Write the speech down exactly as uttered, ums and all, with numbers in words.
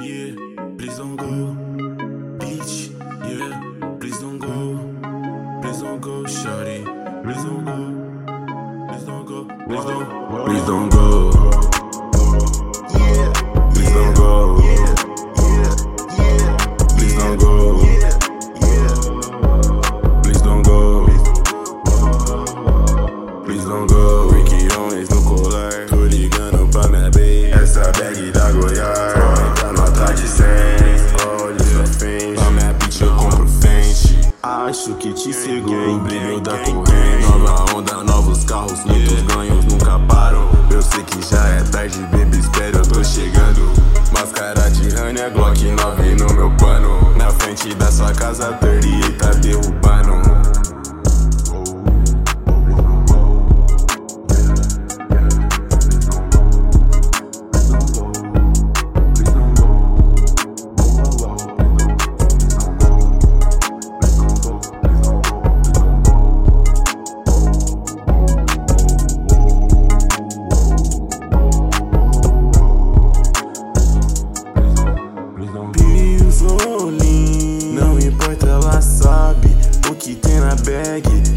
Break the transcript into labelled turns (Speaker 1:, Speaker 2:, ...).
Speaker 1: yeah, please don't go. Beach, yeah, please don't go. Please don't go, shawty. Please don't go. Please don't go. Please don't. Please don't go. Yeah. Please don't go. Yeah. Yeah. Yeah. Please don't go. Yeah. Yeah. Please don't go. Please don't go. Ricky Owens no colar. Tô ligando pra minha baby. Essa bag da Goiás. Tá nota de cem. Olha pra frente. Pra minha bitch eu compro frente. Acho que te seguro o brilho da corrente. Nova onda, novos carros, muitos ganhos nunca param. Eu sei que já é tarde, baby, espera, eu tô chegando. Máscara de Rania, Glock nove no meu pano. Na frente da sua casa, trinta e oito tá derrubando. Não importa, ela sabe o que tem na bag.